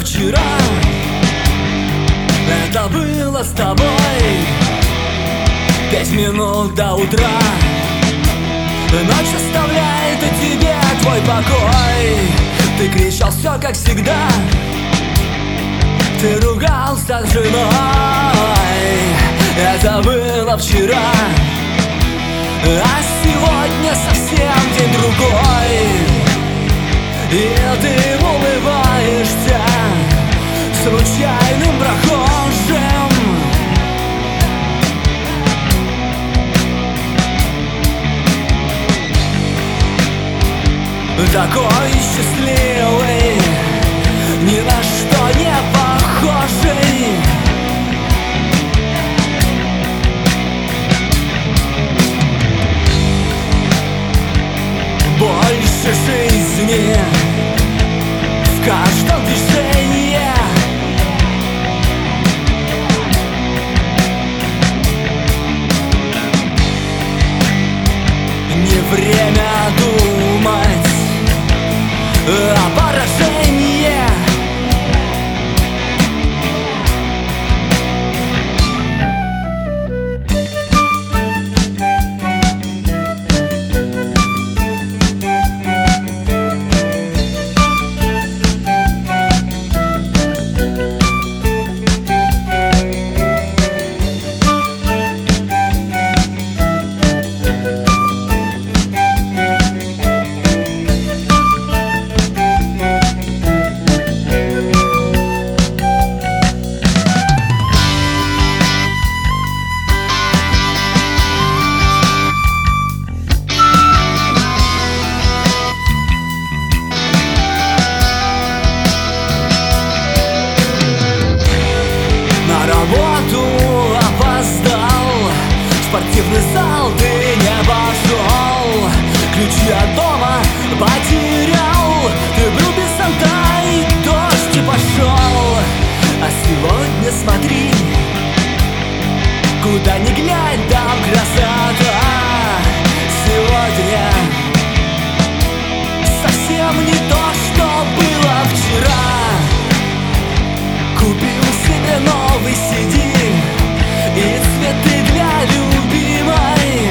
вчера. Это было с тобой 5 минут до утра. Ночь оставляет о тебе твой покой. Ты кричал все как всегда, ты ругался с женой. Это было вчера, а сегодня совсем день другой. И ты улыбаешься случайным прохожим. Такой счастливый, ни на что не похожий. Больше жизни в каждом движении. Не время думать о поражении. В спортивный зал ты не пошел, ключи от дома потерял. Ты был без зонта и дождь и пошел. А сегодня смотри, куда ни глянь, там красота. Сегодня совсем не то, что было вчера. Купил себе новый CD и цветы для любимой.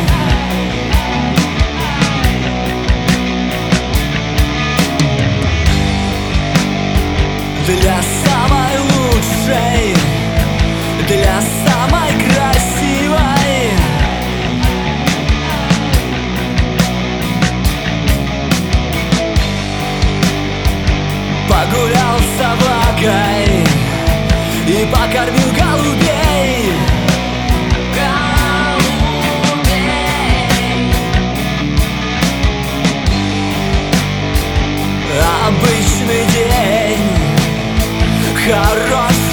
Для самой лучшей, для самой красивой. Погулял с собакой и покормил голубей. Обычный день, хороший